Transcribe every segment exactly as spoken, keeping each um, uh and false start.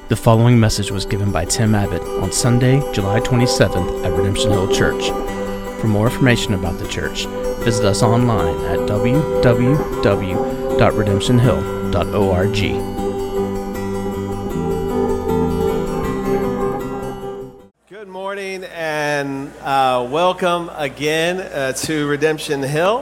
The following message was given by Tim Abbott on Sunday, July twenty-seventh at Redemption Hill Church. For more information about the church, visit us online at w w w dot redemption hill dot org. Good morning and uh, welcome again uh, to Redemption Hill.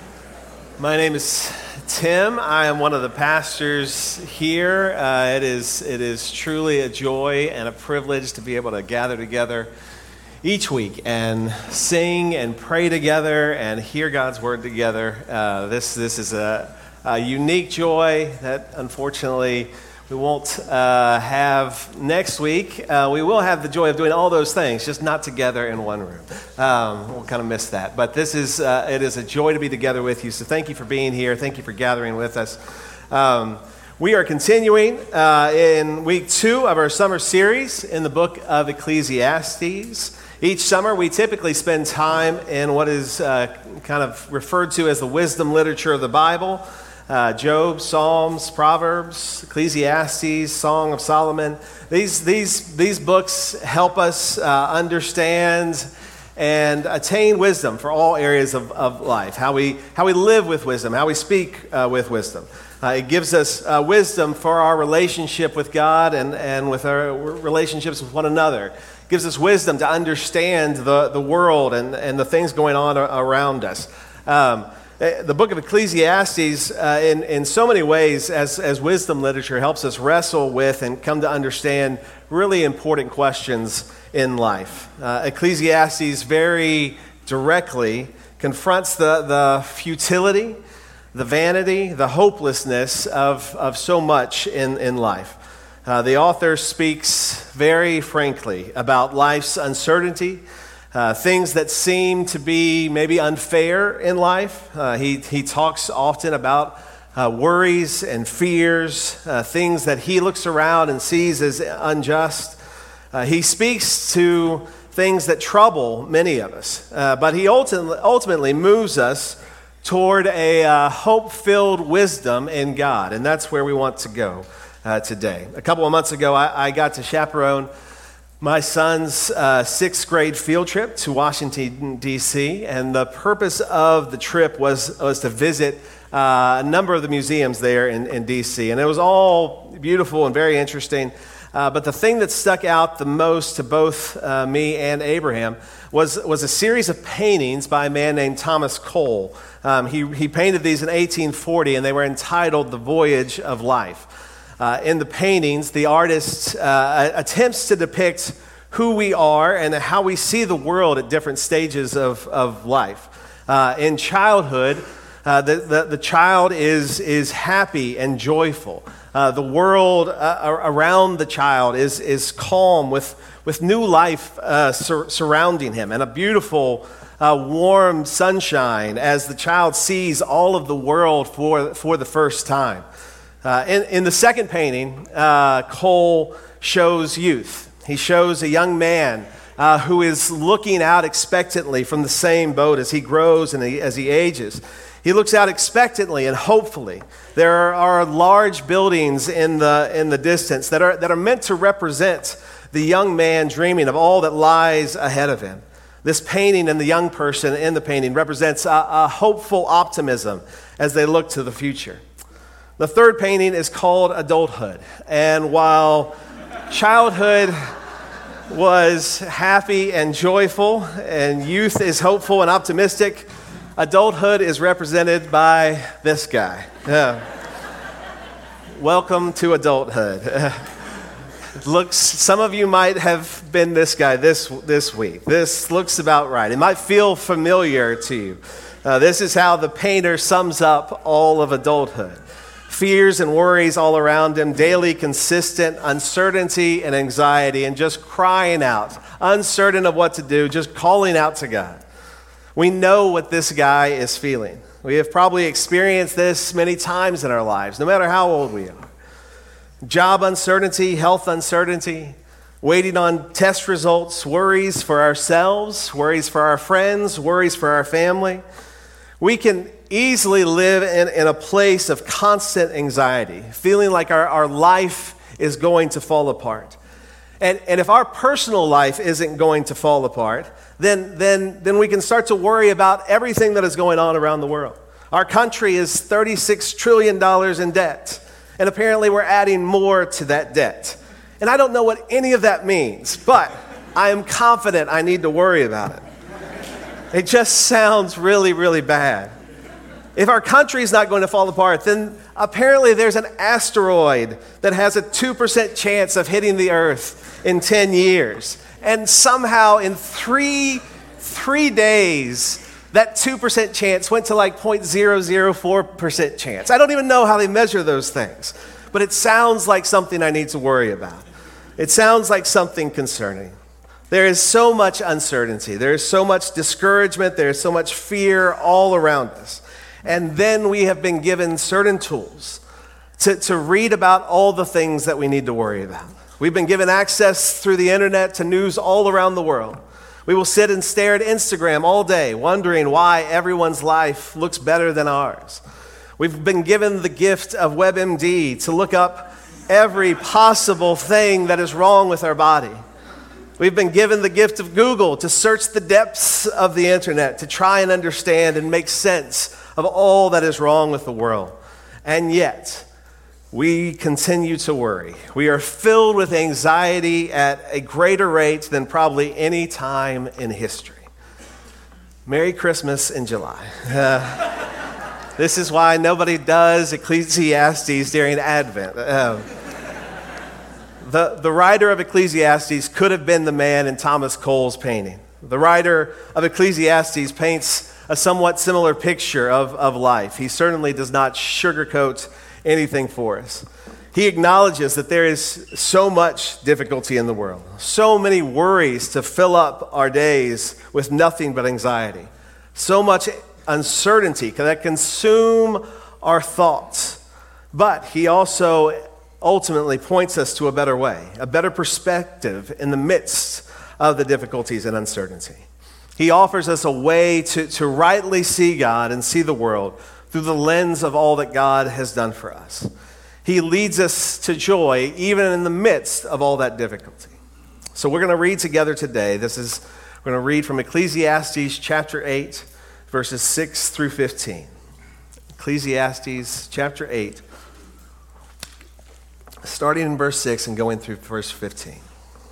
My name is Tim. I am one of the pastors here. Uh, it is it is truly a joy and a privilege to be able to gather together each week and sing and pray together and hear God's word together. Uh, this this is a, a unique joy that unfortunately we won't uh, have next week. Uh, we will have the joy of doing all those things, just not together in one room. Um, we'll kind of miss that. But this is uh, it is a joy to be together with you. So thank you for being here. Thank you for gathering with us. Um, we are continuing uh, in week two of our summer series in the book of Ecclesiastes. Each summer we typically spend time in what is uh, kind of referred to as the wisdom literature of the Bible. Uh, Job, Psalms, Proverbs, Ecclesiastes, Song of Solomon. These these these books help us uh, understand and attain wisdom for all areas of, of life. How we how we live with wisdom, how we speak uh, with wisdom. Uh, it gives us uh, wisdom for our relationship with God and, and with our relationships with one another. It gives us wisdom to understand the, the world and, and the things going on around us. Um, The book of Ecclesiastes, uh, in, in so many ways, as, as wisdom literature, helps us wrestle with and come to understand really important questions in life. Uh, Ecclesiastes very directly confronts the, the futility, the vanity, the hopelessness of, of so much in, in life. Uh, the author speaks very frankly about life's uncertainty, Uh, things that seem to be maybe unfair in life. Uh, he, he talks often about uh, worries and fears, uh, things that he looks around and sees as unjust. Uh, he speaks to things that trouble many of us, uh, but he ultimately, ultimately moves us toward a uh, hope-filled wisdom in God, and that's where we want to go uh, today. A couple of months ago, I, I got to chaperone my son's uh, sixth grade field trip to Washington, D C, and the purpose of the trip was, was to visit uh, a number of the museums there in, in D C, and it was all beautiful and very interesting, uh, but the thing that stuck out the most to both uh, me and Abraham was, was a series of paintings by a man named Thomas Cole. Um, he, he painted these in eighteen forty, and they were entitled The Voyage of Life. Uh, in the paintings, the artist uh, attempts to depict who we are and how we see the world at different stages of, of life. Uh, in childhood, uh, the, the, the child is, is happy and joyful. Uh, the world uh, around the child is, is calm with, with new life uh, sur- surrounding him and a beautiful, uh, warm sunshine as the child sees all of the world for, for the first time. Uh, in, in the second painting, uh, Cole shows youth. He shows a young man uh, who is looking out expectantly from the same boat as he grows and he, as he ages. He looks out expectantly and hopefully. There are, are large buildings in the in the distance that are that are meant to represent the young man dreaming of all that lies ahead of him. This painting and the young person in the painting represents a, a hopeful optimism as they look to the future. The third painting is called Adulthood, and while childhood was happy and joyful, and youth is hopeful and optimistic, adulthood is represented by this guy. Yeah. Welcome to adulthood. Looks, some of you might have been this guy this this week. This looks about right. It might feel familiar to you. Uh, this is how the painter sums up all of adulthood. Fears and worries all around him, daily consistent uncertainty and anxiety, and just crying out, uncertain of what to do, just calling out to God. We know what this guy is feeling. We have probably experienced this many times in our lives, no matter how old we are. Job uncertainty, health uncertainty, waiting on test results, worries for ourselves, worries for our friends, worries for our family. We can easily live in, in a place of constant anxiety, feeling like our, our life is going to fall apart. And, and if our personal life isn't going to fall apart, then, then, then we can start to worry about everything that is going on around the world. Our country is thirty-six trillion dollars in debt, and apparently we're adding more to that debt. And I don't know what any of that means, but I am confident I need to worry about it. It just sounds really, really bad. If our country is not going to fall apart, then apparently there's an asteroid that has a two percent chance of hitting the Earth in ten years. And somehow in three, three days, that two percent chance went to like zero point zero zero four percent chance. I don't even know how they measure those things, but it sounds like something I need to worry about. It sounds like something concerning. There is so much uncertainty. There is so much discouragement. There is so much fear all around us. And then we have been given certain tools to, to read about all the things that we need to worry about. We've been given access through the internet to news all around the world. We will sit and stare at Instagram all day, wondering why everyone's life looks better than ours. We've been given the gift of WebMD to look up every possible thing that is wrong with our body. We've been given the gift of Google to search the depths of the internet, to try and understand and make sense of all that is wrong with the world. And yet, we continue to worry. We are filled with anxiety at a greater rate than probably any time in history. Merry Christmas in July. Uh, this is why nobody does Ecclesiastes during Advent. Um, The, the writer of Ecclesiastes could have been the man in Thomas Cole's painting. The writer of Ecclesiastes paints a somewhat similar picture of, of life. He certainly does not sugarcoat anything for us. He acknowledges that there is so much difficulty in the world, so many worries to fill up our days with nothing but anxiety, so much uncertainty that consume our thoughts. But he also ultimately points us to a better way, a better perspective in the midst of the difficulties and uncertainty. He offers us a way to, to rightly see God and see the world through the lens of all that God has done for us. He leads us to joy even in the midst of all that difficulty. So we're going to read together today. This is, we're going to read from Ecclesiastes chapter eight, verses six through fifteen. Ecclesiastes chapter eight, starting in verse six and going through verse fifteen.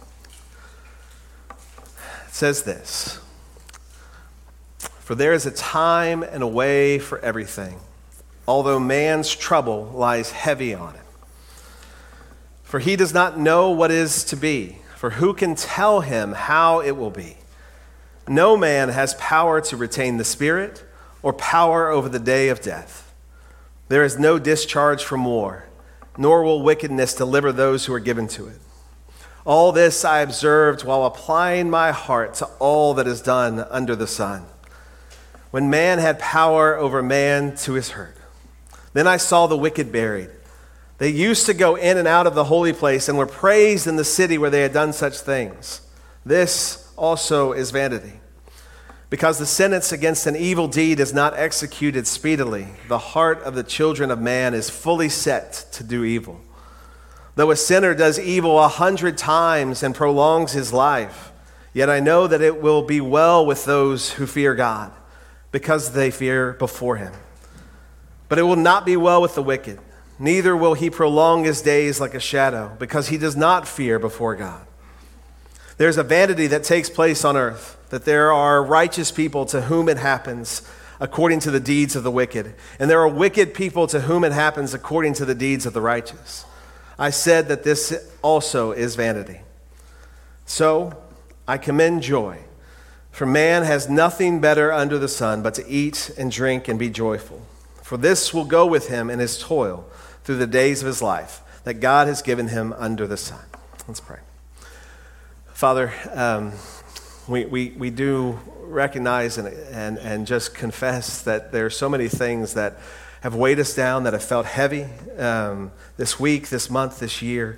It says this: "For there is a time and a way for everything, although man's trouble lies heavy on him. For he does not know what is to be, for who can tell him how it will be? No man has power to retain the spirit or power over the day of death. There is no discharge from war, nor will wickedness deliver those who are given to it. All this I observed while applying my heart to all that is done under the sun. When man had power over man to his hurt. Then I saw the wicked buried. They used to go in and out of the holy place and were praised in the city where they had done such things. This also is vanity. Because the sentence against an evil deed is not executed speedily, the heart of the children of man is fully set to do evil. Though a sinner does evil a hundred times and prolongs his life, yet I know that it will be well with those who fear God, because they fear before him. But it will not be well with the wicked, neither will he prolong his days like a shadow, because he does not fear before God. There's a vanity that takes place on earth, that there are righteous people to whom it happens according to the deeds of the wicked, and there are wicked people to whom it happens according to the deeds of the righteous. I said that this also is vanity. So I commend joy, for man has nothing better under the sun but to eat and drink and be joyful. For this will go with him in his toil through the days of his life that God has given him under the sun." Let's pray. Father, um, we, we, we do recognize and, and, and just confess that there are so many things that have weighed us down, that have felt heavy um, this week, this month, this year.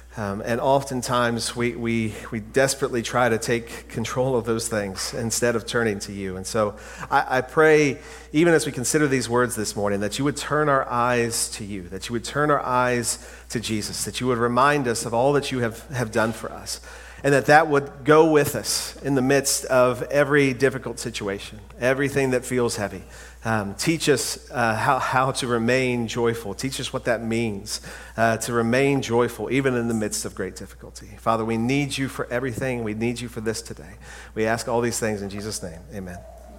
Um, and oftentimes we, we, we desperately try to take control of those things instead of turning to you. And so I, I pray, even as we consider these words this morning, that you would turn our eyes to you, that you would turn our eyes to Jesus, that you would remind us of all that you have, have done for us, and that that would go with us in the midst of every difficult situation, everything that feels heavy. Um, teach us uh, how, how to remain joyful. Teach us what that means, uh, to remain joyful even in the midst of great difficulty. Father, we need you for everything. We need you for this today. We ask all these things in Jesus' name. Amen.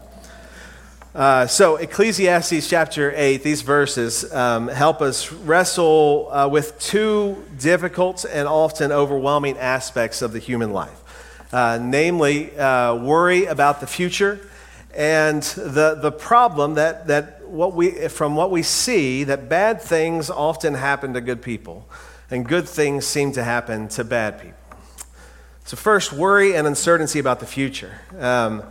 Uh, so Ecclesiastes chapter eight, these verses um, help us wrestle uh, with two difficult and often overwhelming aspects of the human life, uh, namely uh, worry about the future and the the problem that that what we from what we see that bad things often happen to good people, and good things seem to happen to bad people. So first, worry and uncertainty about the future. Um,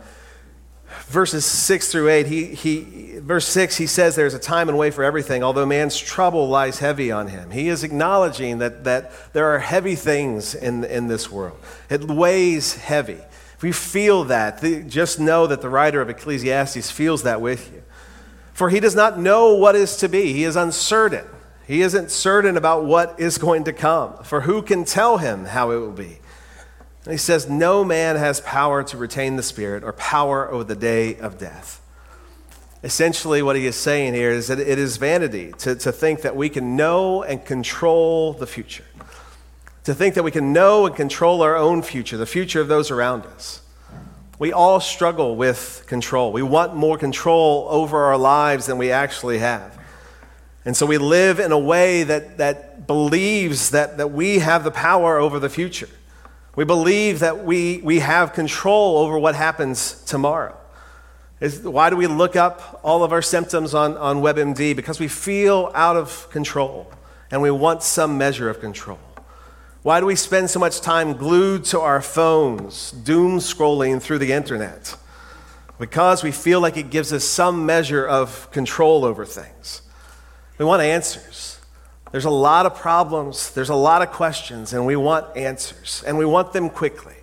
verses six through eight, he he verse six, he says there's a time and way for everything, although man's trouble lies heavy on him. He is acknowledging that that there are heavy things in in this world. It weighs heavy. If you feel that, just know that the writer of Ecclesiastes feels that with you. For he does not know what is to be. He is uncertain. He isn't certain about what is going to come. For who can tell him how it will be? And he says, no man has power to retain the spirit or power over the day of death. Essentially, what he is saying here is that it is vanity to, to think that we can know and control the future. To think that we can know and control our own future, the future of those around us. We all struggle with control. We want more control over our lives than we actually have. And so we live in a way that, that believes that, that we have the power over the future. We believe that we, we have control over what happens tomorrow. It's, why do we look up all of our symptoms on, on WebMD? Because we feel out of control and we want some measure of control. Why do we spend so much time glued to our phones, doom scrolling through the internet? Because we feel like it gives us some measure of control over things. We want answers. There's a lot of problems, there's a lot of questions, and we want answers, and we want them quickly.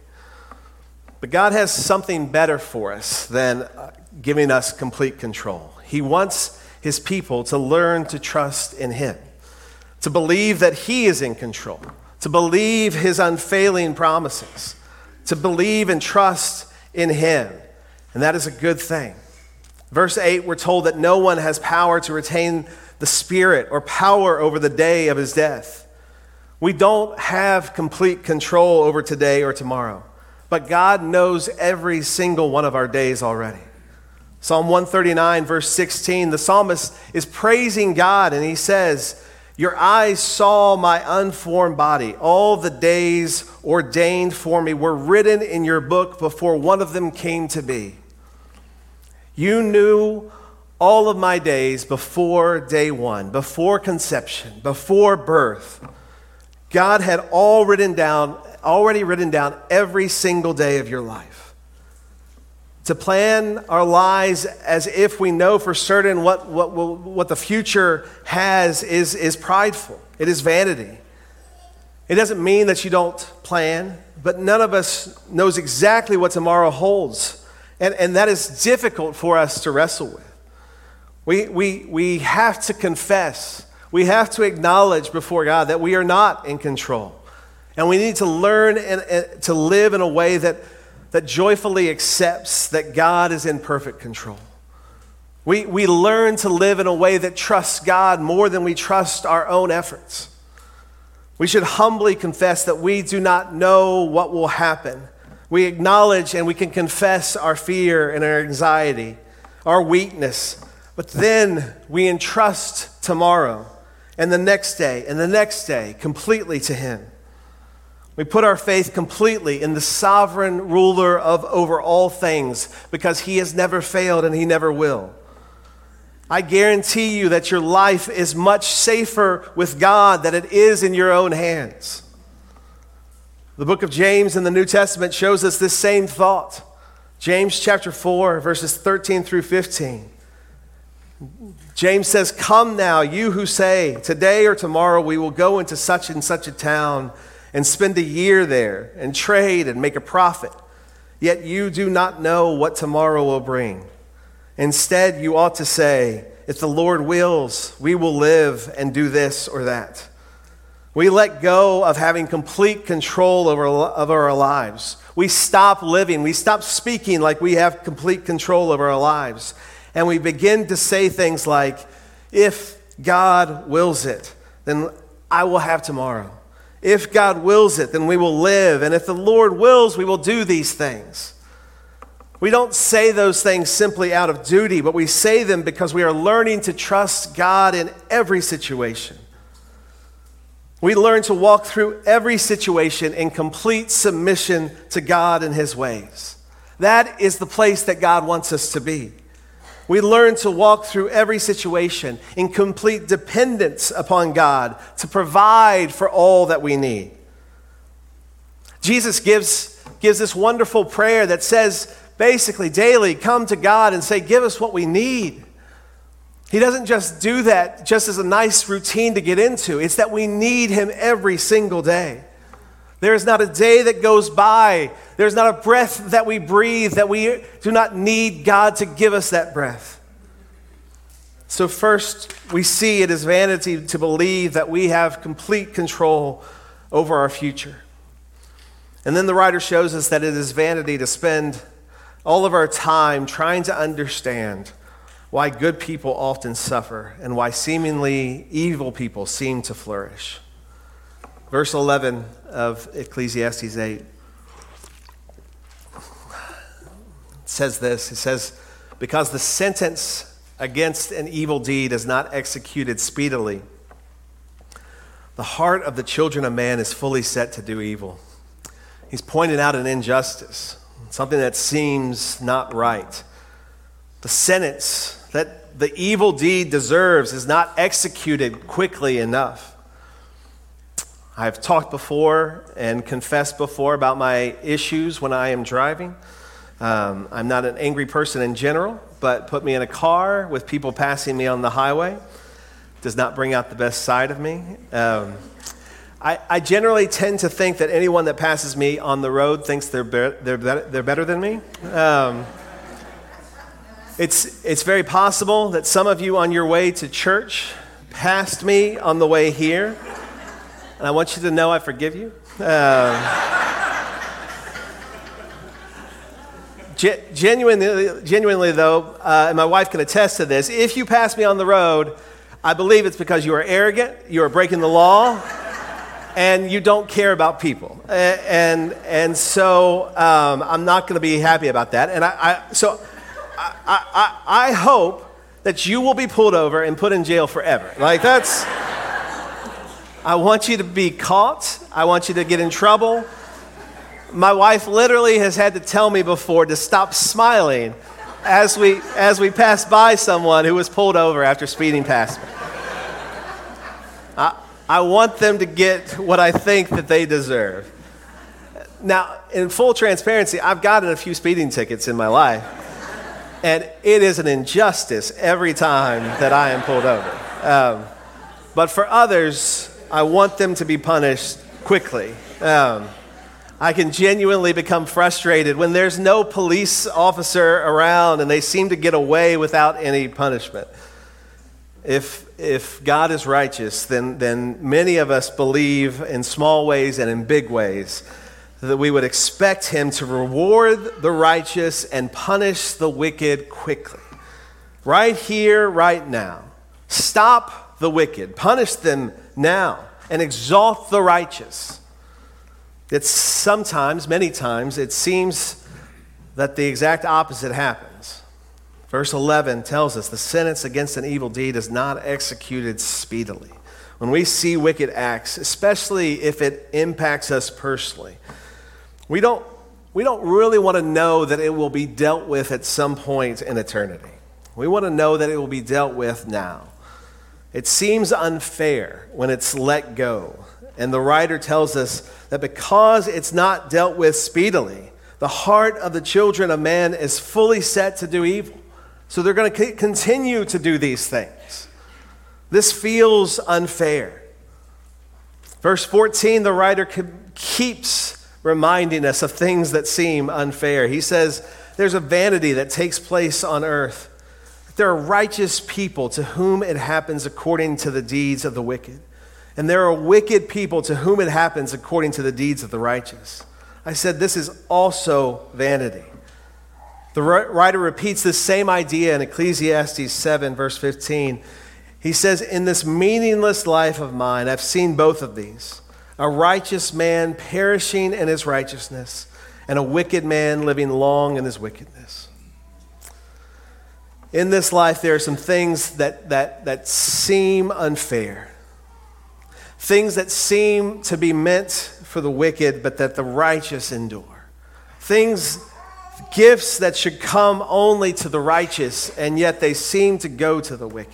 But God has something better for us than giving us complete control. He wants his people to learn to trust in him, to believe that he is in control, to believe his unfailing promises, to believe and trust in him. And that is a good thing. Verse eight, we're told that no one has power to retain the spirit or power over the day of his death. We don't have complete control over today or tomorrow, but God knows every single one of our days already. Psalm one thirty-nine, verse sixteen, the psalmist is praising God, and he says, your eyes saw my unformed body. All the days ordained for me were written in your book before one of them came to be. You knew all of my days before day one, before conception, before birth. God had all written down, already written down every single day of your life. To plan our lives as if we know for certain what, what, what the future has is, is prideful. It is vanity. It doesn't mean that you don't plan, but none of us knows exactly what tomorrow holds. And, and that is difficult for us to wrestle with. We, we, we have to confess, we have to acknowledge before God that we are not in control. And we need to learn and, and to live in a way that that joyfully accepts that God is in perfect control. We, we learn to live in a way that trusts God more than we trust our own efforts. We should humbly confess that we do not know what will happen. We acknowledge and we can confess our fear and our anxiety, our weakness, but then we entrust tomorrow and the next day and the next day completely to him. We put our faith completely in the sovereign ruler of over all things because he has never failed and he never will. I guarantee you that your life is much safer with God than it is in your own hands. The book of James in the New Testament shows us this same thought. James chapter four, verses thirteen through fifteen. James says, come now, you who say, today or tomorrow we will go into such and such a town and spend a year there and trade and make a profit. Yet you do not know what tomorrow will bring. Instead, you ought to say, if the Lord wills, we will live and do this or that. We let go of having complete control over, over our lives. We stop living. We stop speaking like we have complete control over our lives. And we begin to say things like, if God wills it, then I will have tomorrow. If God wills it, then we will live. And if the Lord wills, we will do these things. We don't say those things simply out of duty, but we say them because we are learning to trust God in every situation. We learn to walk through every situation in complete submission to God and His ways. That is the place that God wants us to be. We learn to walk through every situation in complete dependence upon God to provide for all that we need. Jesus gives, gives this wonderful prayer that says, basically, daily, come to God and say, give us what we need. He doesn't just do that just as a nice routine to get into. It's that we need Him every single day. There is not a day that goes by, there's not a breath that we breathe that we do not need God to give us that breath. So first, we see it is vanity to believe that we have complete control over our future. And then the writer shows us that it is vanity to spend all of our time trying to understand why good people often suffer and why seemingly evil people seem to flourish. Verse eleven of Ecclesiastes eight says this. It says, because the sentence against an evil deed is not executed speedily, the heart of the children of man is fully set to do evil. He's pointed out an injustice, something that seems not right. The sentence that the evil deed deserves is not executed quickly enough. I've talked before and confessed before about my issues when I am driving. Um, I'm not an angry person in general, but put me in a car with people passing me on the highway does not bring out the best side of me. Um, I, I generally tend to think that anyone that passes me on the road thinks they're be- they're be- they're better than me. Um, it's it's very possible that some of you on your way to church passed me on the way here, and I want you to know I forgive you. Um, ge- genuinely, genuinely though, uh, and my wife can attest to this. If you pass me on the road, I believe it's because you are arrogant, you are breaking the law, and you don't care about people. And and, and so um, I'm not going to be happy about that. And I, I so I, I I hope that you will be pulled over and put in jail forever. Like that's. I want you to be caught. I want you to get in trouble. My wife literally has had to tell me before to stop smiling as we as we pass by someone who was pulled over after speeding past me. I, I want them to get what I think that they deserve. Now, in full transparency, I've gotten a few speeding tickets in my life, and it is an injustice every time that I am pulled over. Um, but for others, I want them to be punished quickly. Um, I can genuinely become frustrated when there's no police officer around and they seem to get away without any punishment. If if God is righteous, then, then many of us believe in small ways and in big ways that we would expect Him to reward the righteous and punish the wicked quickly. Right here, right now. Stop the wicked. Punish them now and exalt the righteous. It's sometimes, many times, it seems that the exact opposite happens. Verse eleven tells us the sentence against an evil deed is not executed speedily. When we see wicked acts, especially if it impacts us personally, we don't, we don't really want to know that it will be dealt with at some point in eternity. We want to know that it will be dealt with now. It seems unfair when it's let go. And the writer tells us that because it's not dealt with speedily, the heart of the children of man is fully set to do evil. So they're going to continue to do these things. This feels unfair. Verse fourteen, the writer keeps reminding us of things that seem unfair. He says, there's a vanity that takes place on earth. There are righteous people to whom it happens according to the deeds of the wicked. And there are wicked people to whom it happens according to the deeds of the righteous. I said, this is also vanity. The writer repeats the same idea in Ecclesiastes seven, verse fifteen. He says, in this meaningless life of mine, I've seen both of these. A righteous man perishing in his righteousness, and a wicked man living long in his wickedness. In this life, there are some things that, that, that seem unfair. Things that seem to be meant for the wicked, but that the righteous endure. Things, gifts that should come only to the righteous, and yet they seem to go to the wicked.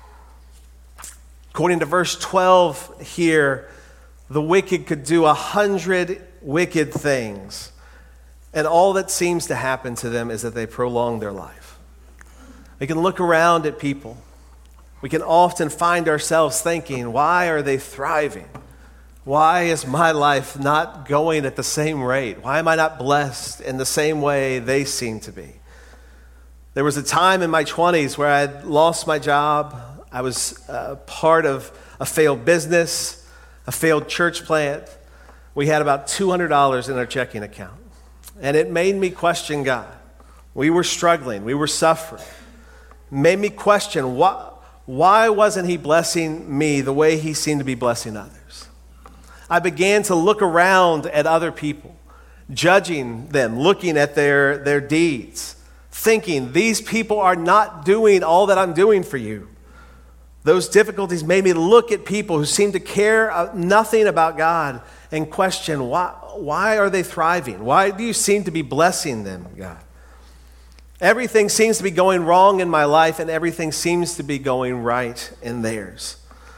According to verse twelve here, the wicked could do a hundred wicked things, and all that seems to happen to them is that they prolong their life. We can look around at people. We can often find ourselves thinking, why are they thriving? Why is my life not going at the same rate? Why am I not blessed in the same way they seem to be? There was a time in my twenties where I had lost my job. I was uh, part of a failed business, a failed church plant. We had about two hundred dollars in our checking account. And it made me question God. We were struggling. We were suffering. It made me question, why, why wasn't he blessing me the way he seemed to be blessing others? I began to look around at other people, judging them, looking at their, their deeds, thinking, these people are not doing all that I'm doing for you. Those difficulties made me look at people who seem to care nothing about God and question, why, why are they thriving? Why do you seem to be blessing them, God? Everything seems to be going wrong in my life, and everything seems to be going right in theirs.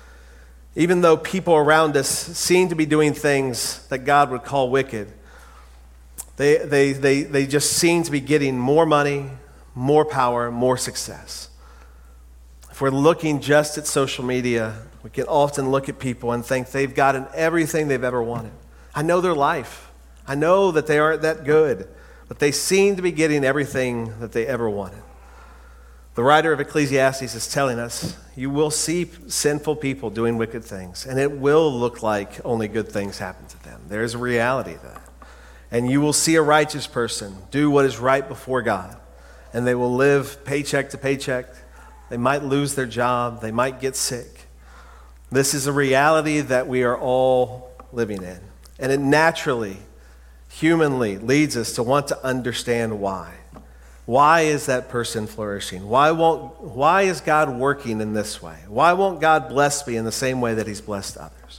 Even though people around us seem to be doing things that God would call wicked, they, they, they, they just seem to be getting more money, more power, more success. If we're looking just at social media, we can often look at people and think they've gotten everything they've ever wanted. I know their life. I know that they aren't that good, but they seem to be getting everything that they ever wanted. The writer of Ecclesiastes is telling us, you will see sinful people doing wicked things, and it will look like only good things happen to them. There is a reality to that. And you will see a righteous person do what is right before God, and they will live paycheck to paycheck. They might lose their job. They might get sick. This is a reality that we are all living in. And it naturally, humanly, leads us to want to understand why. Why is that person flourishing? Why won't, why is God working in this way? Why won't God bless me in the same way that he's blessed others?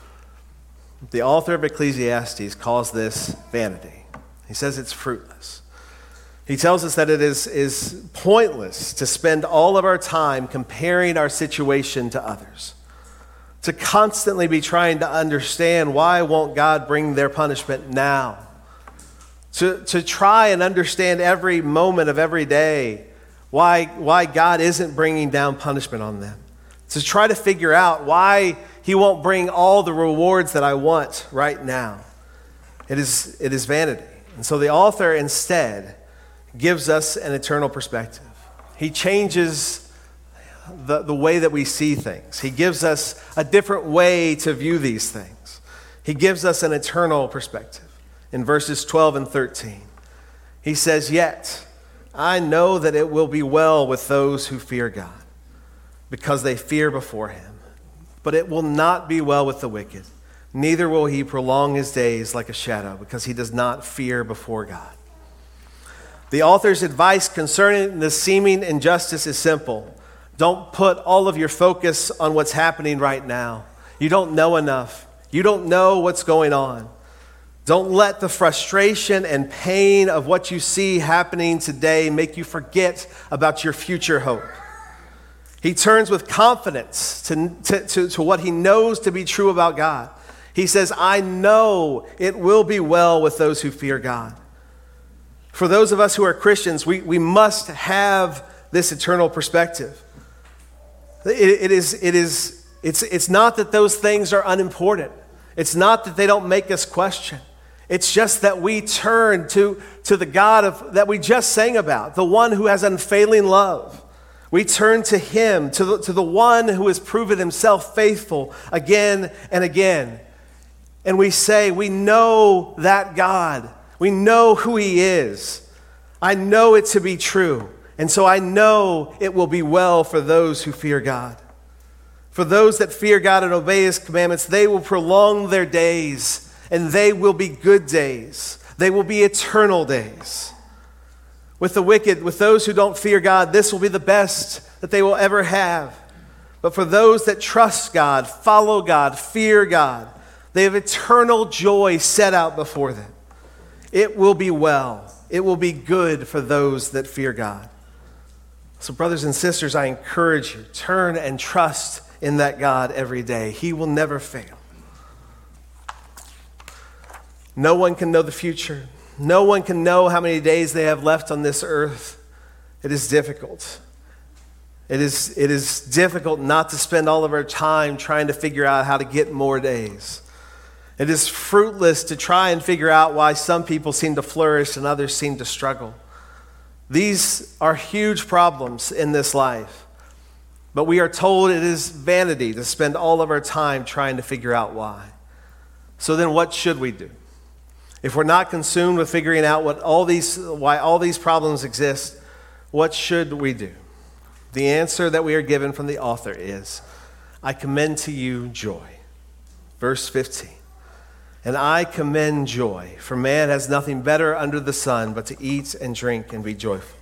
The author of Ecclesiastes calls this vanity. He says it's fruitless. He tells us that it is, is pointless to spend all of our time comparing our situation to others, to constantly be trying to understand why won't God bring their punishment now, to, to try and understand every moment of every day why, why God isn't bringing down punishment on them, to try to figure out why he won't bring all the rewards that I want right now. It is, it is vanity. And so the author instead gives us an eternal perspective. He changes the, the way that we see things. He gives us a different way to view these things. He gives us an eternal perspective. In verses twelve and thirteen, he says, yet I know that it will be well with those who fear God, because they fear before him. But it will not be well with the wicked, neither will he prolong his days like a shadow, because he does not fear before God. The author's advice concerning the seeming injustice is simple. Don't put all of your focus on what's happening right now. You don't know enough. You don't know what's going on. Don't let the frustration and pain of what you see happening today make you forget about your future hope. He turns with confidence to, to, to, to what he knows to be true about God. He says, I know it will be well with those who fear God. For those of us who are Christians, we, we must have this eternal perspective. It, it is, it is, it's, it's not that those things are unimportant. It's not that they don't make us question. It's just that we turn to, to the God of, that we just sang about, the one who has unfailing love. We turn to him, to the, to the one who has proven himself faithful again and again. And we say, we know that God. We know who he is. I know it to be true. And so I know it will be well for those who fear God. For those that fear God and obey his commandments, they will prolong their days, and they will be good days. They will be eternal days. With the wicked, with those who don't fear God, this will be the best that they will ever have. But for those that trust God, follow God, fear God, they have eternal joy set out before them. It will be well. It will be good for those that fear God. So brothers and sisters, I encourage you, turn and trust in that God every day. He will never fail. No one can know the future. No one can know how many days they have left on this earth. It is difficult. It is, it is difficult not to spend all of our time trying to figure out how to get more days. It is fruitless to try and figure out why some people seem to flourish and others seem to struggle. These are huge problems in this life. But we are told it is vanity to spend all of our time trying to figure out why. So then what should we do? If we're not consumed with figuring out what all these, why all these problems exist, what should we do? The answer that we are given from the author is, I commend to you joy. Verse fifteen. And I commend joy, for man has nothing better under the sun but to eat and drink and be joyful.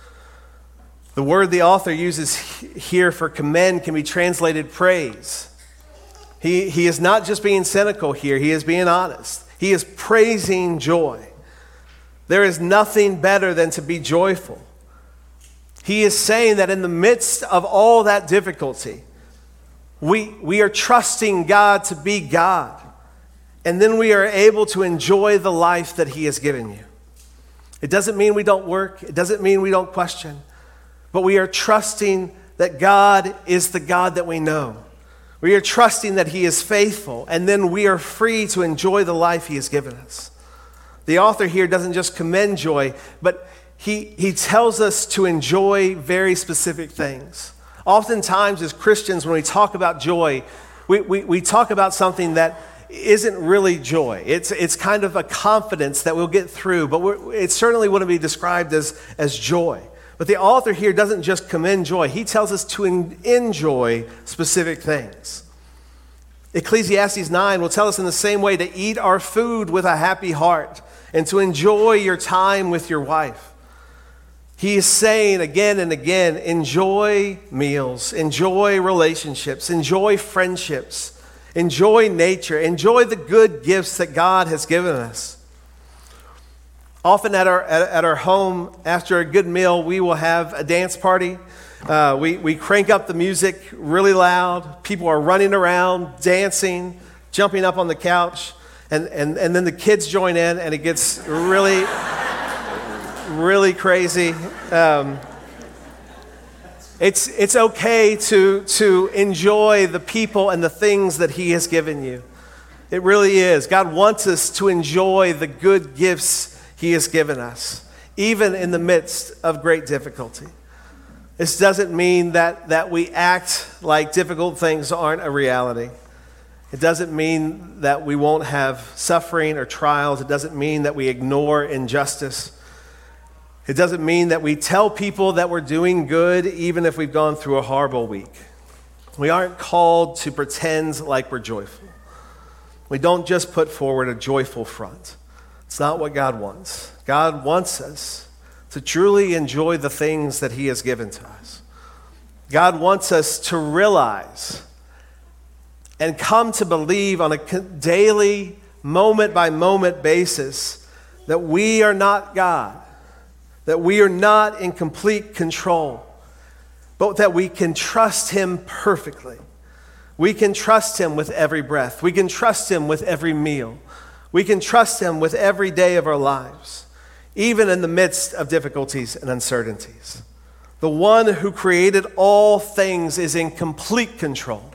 The word the author uses here for commend can be translated praise. He, he is not just being cynical here, he is being honest. He is praising joy. There is nothing better than to be joyful. He is saying that in the midst of all that difficulty, we, we are trusting God to be God. And then we are able to enjoy the life that he has given you. It doesn't mean we don't work. It doesn't mean we don't question. But we are trusting that God is the God that we know. We are trusting that he is faithful. And then we are free to enjoy the life he has given us. The author here doesn't just commend joy, but he, he tells us to enjoy very specific things. Oftentimes as Christians, when we talk about joy, we, we, we talk about something that isn't really joy. It's it's kind of a confidence that we'll get through, but we're, it certainly wouldn't be described as, as joy. But the author here doesn't just commend joy. He tells us to en- enjoy specific things. Ecclesiastes nine will tell us in the same way to eat our food with a happy heart and to enjoy your time with your wife. He is saying again and again, enjoy meals, enjoy relationships, enjoy friendships, enjoy nature, enjoy the good gifts that God has given us. Often at our at, at our home, after a good meal, we will have a dance party. Uh, we, we crank up the music really loud. People are running around, dancing, jumping up on the couch. And, and, and then the kids join in, and it gets really, really crazy. Um, It's it's okay to, to enjoy the people and the things that he has given you. It really is. God wants us to enjoy the good gifts he has given us, even in the midst of great difficulty. This doesn't mean that, that we act like difficult things aren't a reality. It doesn't mean that we won't have suffering or trials. It doesn't mean that we ignore injustice. It doesn't mean that we tell people that we're doing good even if we've gone through a horrible week. We aren't called to pretend like we're joyful. We don't just put forward a joyful front. It's not what God wants. God wants us to truly enjoy the things that he has given to us. God wants us to realize and come to believe on a daily, moment-by-moment basis that we are not God. That we are not in complete control, but that we can trust him perfectly. We can trust him with every breath. We can trust him with every meal. We can trust him with every day of our lives, even in the midst of difficulties and uncertainties. The one who created all things is in complete control.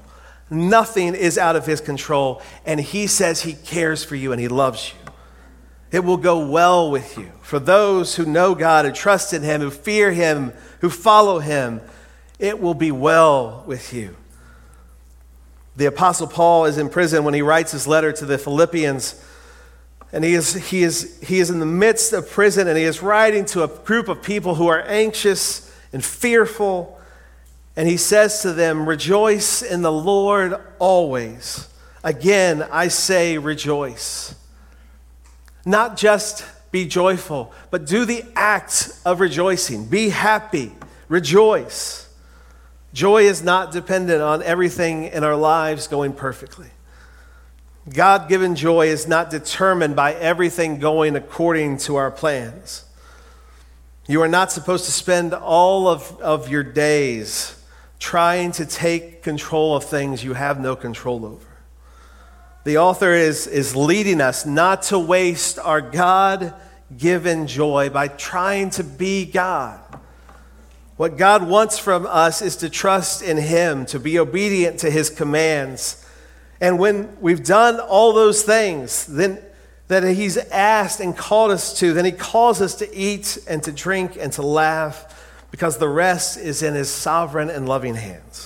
Nothing is out of his control, and he says he cares for you and he loves you. It will go well with you. For those who know God, who trust in him, who fear him, who follow him, it will be well with you. The Apostle Paul is in prison when he writes his letter to the Philippians, and he is, he is, he is in the midst of prison, and he is writing to a group of people who are anxious and fearful. And he says to them, rejoice in the Lord always. Again, I say rejoice. Not just be joyful, but do the act of rejoicing. Be happy. Rejoice. Joy is not dependent on everything in our lives going perfectly. God-given joy is not determined by everything going according to our plans. You are not supposed to spend all of, of your days trying to take control of things you have no control over. The author is, is leading us not to waste our God-given joy by trying to be God. What God wants from us is to trust in him, to be obedient to his commands. And when we've done all those things then that he's asked and called us to, then he calls us to eat and to drink and to laugh, because the rest is in his sovereign and loving hands.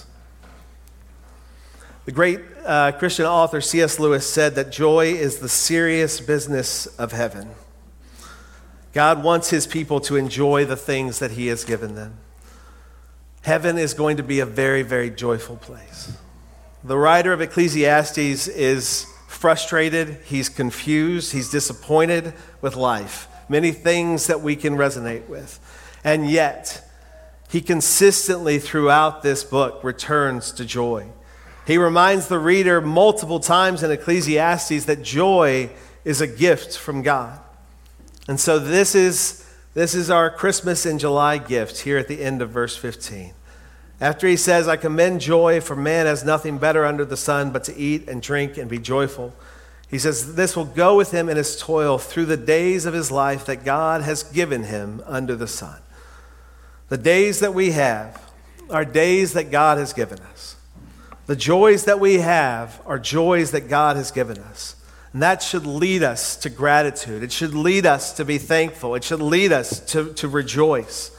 The great uh, Christian author C S Lewis said that joy is the serious business of heaven. God wants his people to enjoy the things that he has given them. Heaven is going to be a very, very joyful place. The writer of Ecclesiastes is frustrated, he's confused, he's disappointed with life. Many things that we can resonate with. And yet, he consistently throughout this book returns to joy. He reminds the reader multiple times in Ecclesiastes that joy is a gift from God. And so this is, this is our Christmas in July gift here at the end of verse fifteen. After he says, I commend joy, for man has nothing better under the sun but to eat and drink and be joyful. He says this will go with him in his toil through the days of his life that God has given him under the sun. The days that we have are days that God has given us. The joys that we have are joys that God has given us. And that should lead us to gratitude. It should lead us to be thankful. It should lead us to, to rejoice.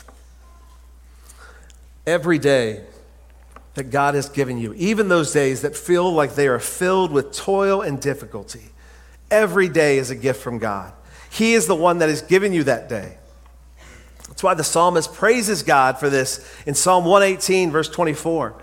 Every day that God has given you, even those days that feel like they are filled with toil and difficulty, every day is a gift from God. He is the one that has given you that day. That's why the psalmist praises God for this in Psalm one eighteen, verse twenty-four.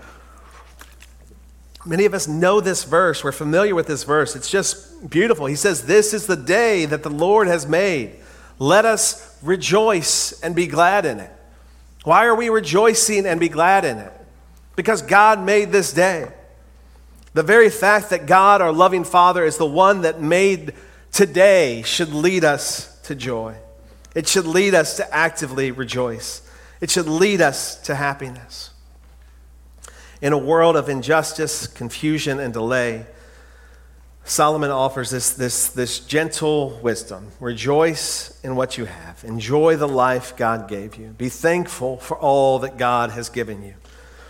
Many of us know this verse. We're familiar with this verse. It's just beautiful. He says, this is the day that the Lord has made. Let us rejoice and be glad in it. Why are we rejoicing and be glad in it? Because God made this day. The very fact that God, our loving Father, is the one that made today should lead us to joy. It should lead us to actively rejoice. It should lead us to happiness. In a world of injustice, confusion, and delay, Solomon offers this, this, this gentle wisdom. Rejoice in what you have. Enjoy the life God gave you. Be thankful for all that God has given you.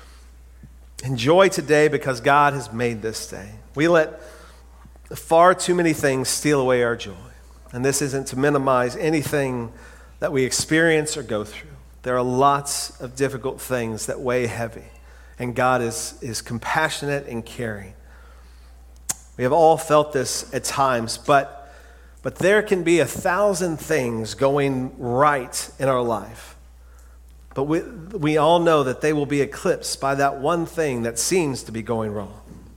Enjoy today because God has made this day. We let far too many things steal away our joy. And this isn't to minimize anything that we experience or go through. There are lots of difficult things that weigh heavy. And God is, is compassionate and caring. We have all felt this at times, but, but there can be a thousand things going right in our life. But we, we all know that they will be eclipsed by that one thing that seems to be going wrong.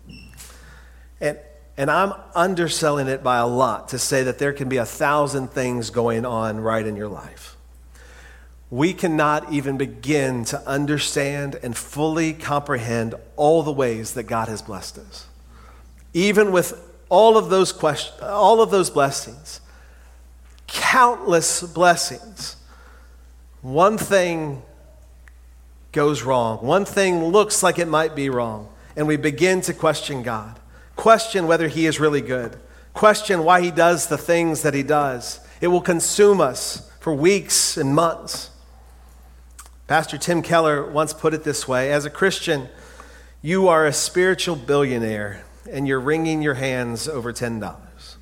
And, and I'm underselling it by a lot to say that there can be a thousand things going on right in your life. We cannot even begin to understand and fully comprehend all the ways that God has blessed us. Even with all of those questions, all of those blessings, countless blessings, one thing goes wrong. One thing looks like it might be wrong, and we begin to question God. Question whether he is really good. Question why he does the things that he does. It will consume us for weeks and months. Pastor Tim Keller once put it this way: as a Christian, You are a spiritual billionaire, and you're wringing your hands over ten dollars.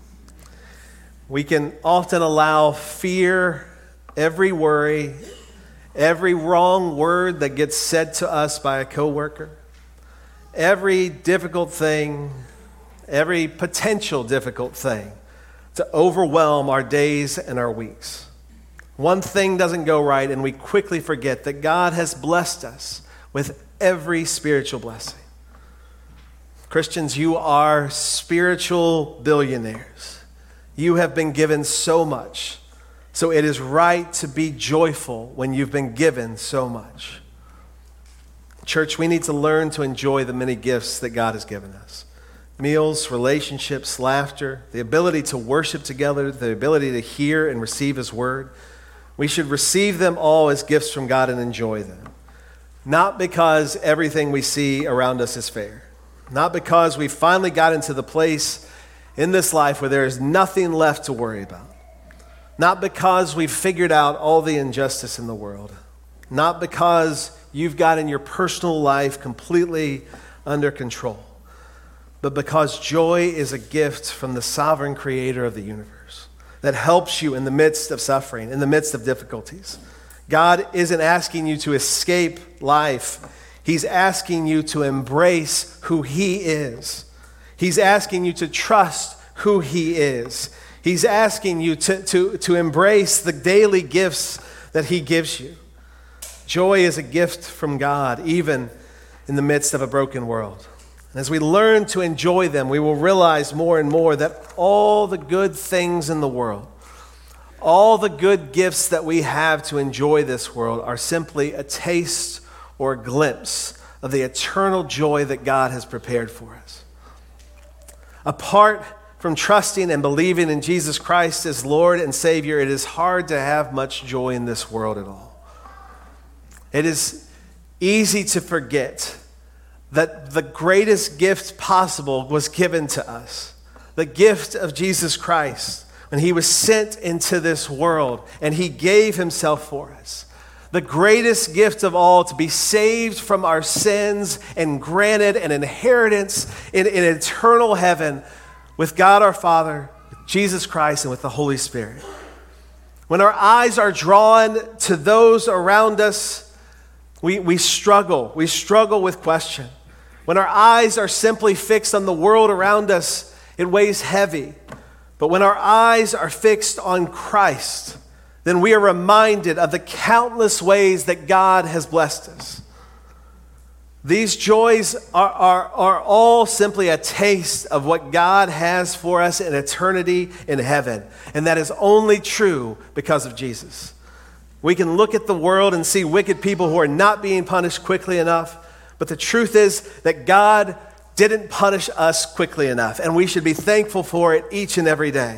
We can often allow fear, every worry, every wrong word that gets said to us by a coworker, every difficult thing, every potential difficult thing to overwhelm our days and our weeks. One thing doesn't go right, and we quickly forget that God has blessed us with every spiritual blessing. Christians, you are spiritual billionaires. You have been given so much. So it is right to be joyful when you've been given so much. Church, we need to learn to enjoy the many gifts that God has given us. Meals, relationships, laughter, the ability to worship together, the ability to hear and receive His word. We should receive them all as gifts from God and enjoy them. Not because everything we see around us is fair. Not because we finally got into the place in this life where there is nothing left to worry about. Not because we've figured out all the injustice in the world. Not because you've gotten your personal life completely under control. But because joy is a gift from the sovereign creator of the universe that helps you in the midst of suffering, in the midst of difficulties. God isn't asking you to escape life. He's asking you to embrace who He is. He's asking you to trust who He is. He's asking you to, to, to embrace the daily gifts that He gives you. Joy is a gift from God, even in the midst of a broken world. And as we learn to enjoy them, we will realize more and more that all the good things in the world, all the good gifts that we have to enjoy this world are simply a taste or a glimpse of the eternal joy that God has prepared for us. Apart from trusting and believing in Jesus Christ as Lord and Savior, it is hard to have much joy in this world at all. It is easy to forget that the greatest gift possible was given to us. The gift of Jesus Christ, when He was sent into this world and He gave Himself for us. The greatest gift of all, to be saved from our sins and granted an inheritance in, in eternal heaven with God our Father, with Jesus Christ, and with the Holy Spirit. When our eyes are drawn to those around us, we, we struggle. We struggle with question. When our eyes are simply fixed on the world around us, it weighs heavy. But when our eyes are fixed on Christ, then we are reminded of the countless ways that God has blessed us. These joys are, are, are all simply a taste of what God has for us in eternity in heaven. And that is only true because of Jesus. We can look at the world and see wicked people who are not being punished quickly enough. But the truth is that God didn't punish us quickly enough, and we should be thankful for it each and every day.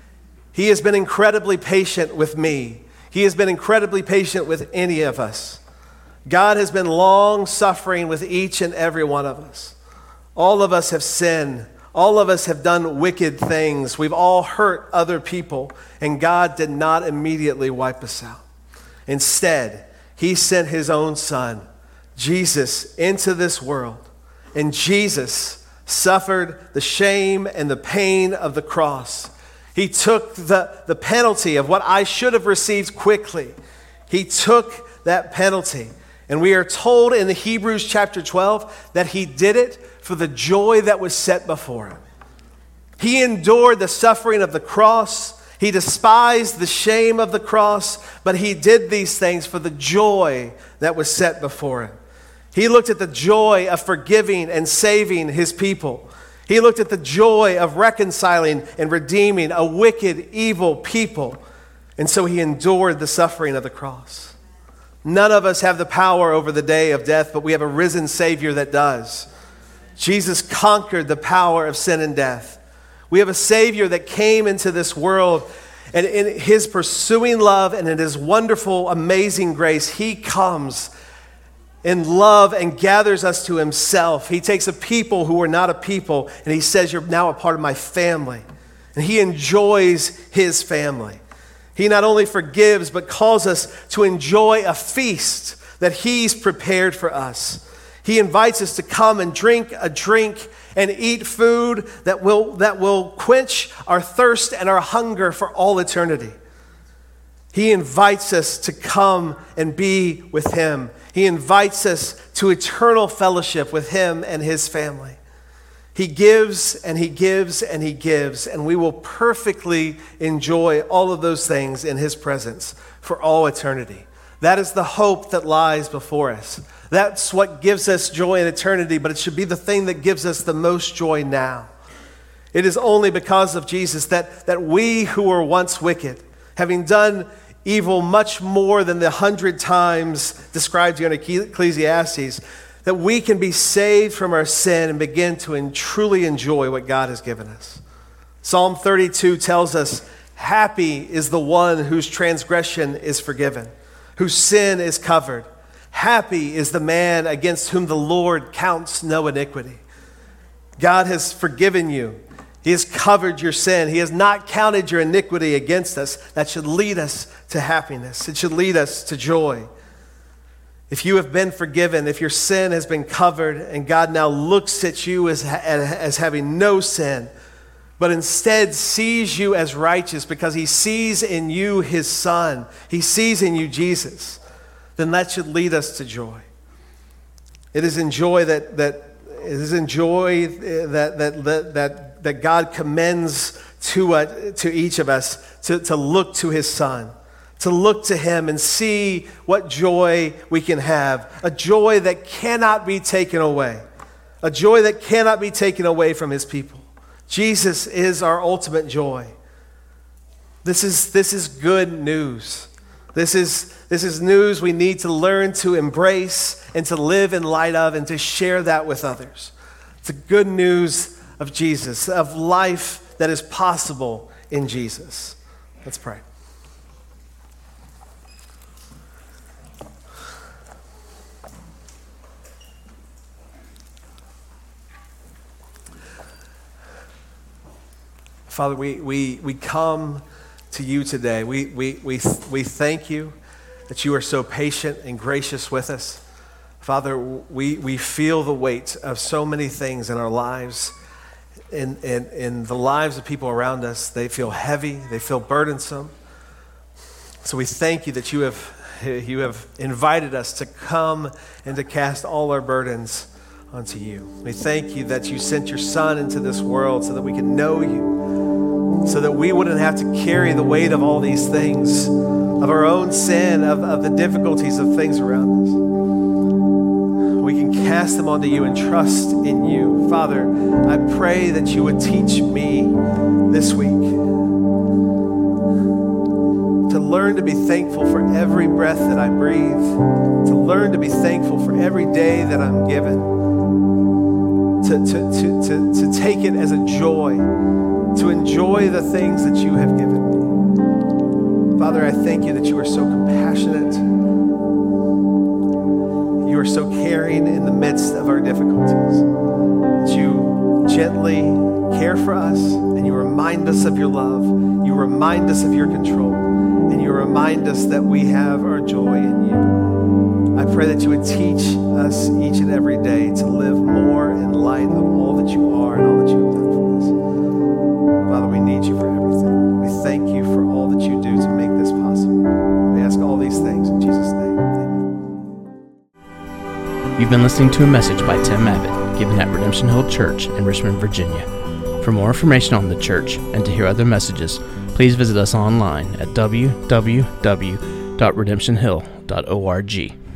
He has been incredibly patient with me. He has been incredibly patient with any of us. God has been long suffering with each and every one of us. All of us have sinned. All of us have done wicked things. We've all hurt other people, and God did not immediately wipe us out. Instead, He sent His own Son, Jesus, into this world. And Jesus suffered the shame and the pain of the cross. He took the, the penalty of what I should have received quickly. He took that penalty. And we are told in the Hebrews chapter twelve that He did it for the joy that was set before Him. He endured the suffering of the cross. He despised the shame of the cross, but He did these things for the joy that was set before Him. He looked at the joy of forgiving and saving His people. He looked at the joy of reconciling and redeeming a wicked, evil people. And so He endured the suffering of the cross. None of us have the power over the day of death, but we have a risen Savior that does. Jesus conquered the power of sin and death. We have a Savior that came into this world, and in His pursuing love and in His wonderful, amazing grace, He comes in love and gathers us to Himself. He takes a people who are not a people, and He says, you're now a part of my family. And He enjoys His family. He not only forgives, but calls us to enjoy a feast that He's prepared for us. He invites us to come and drink a drink and eat food that will, that will quench our thirst and our hunger for all eternity. He invites us to come and be with him. He invites us to eternal fellowship with him and his family. He gives and he gives and he gives, and we will perfectly enjoy all of those things in his presence for all eternity. That is the hope that lies before us. That's what gives us joy in eternity, but it should be the thing that gives us the most joy now. It is only because of Jesus that, that we who were once wicked, having done evil much more than the hundred times described here in Ecclesiastes, that we can be saved from our sin and begin to en- truly enjoy what God has given us. Psalm thirty-two tells us, happy is the one whose transgression is forgiven, whose sin is covered. Happy is the man against whom the Lord counts no iniquity. God has forgiven you. He has covered your sin. He has not counted your iniquity against us. That should lead us to happiness. It should lead us to joy. If you have been forgiven, if your sin has been covered, and God now looks at you as, as having no sin, but instead sees you as righteous because he sees in you his Son, he sees in you Jesus, then that should lead us to joy. It is in joy that that it is in joy that that that that, that God commends to uh, to each of us to, to look to his Son, to look to him and see what joy we can have, a joy that cannot be taken away, a joy that cannot be taken away from his people. Jesus is our ultimate joy. This is this is good news. This is this is news we need to learn to embrace and to live in light of and to share that with others. It's the good news of Jesus, of life that is possible in Jesus. Let's pray. Father, we, we, we come to you today. We, we, we, we thank you that you are so patient and gracious with us. Father, we, we feel the weight of so many things in our lives, in, in, in the lives of people around us. They feel heavy, they feel burdensome. So we thank you that you have, you have invited us to come and to cast all our burdens onto you. We thank you that you sent your Son into this world so that we can know you, so that we wouldn't have to carry the weight of all these things, of our own sin, of, of the difficulties of things around us. We can cast them onto you and trust in you. Father, I pray that you would teach me this week to learn to be thankful for every breath that I breathe, to learn to be thankful for every day that I'm given, to, to, to, to, to take it as a joy, to enjoy the things that you have given me. Father, I thank you that you are so compassionate. You are so caring in the midst of our difficulties. That you gently care for us and you remind us of your love. You remind us of your control. And you remind us that we have our joy in you. I pray that you would teach us each and every day to live more in light of all that you are and all that you have done for us. Father, we need you for everything. We thank you for all that you do to make this possible. We ask all these things in Jesus' name. Amen. You've been listening to a message by Tim Abbott, given at Redemption Hill Church in Richmond, Virginia. For more information on the church and to hear other messages, please visit us online at w w w dot redemption hill dot org.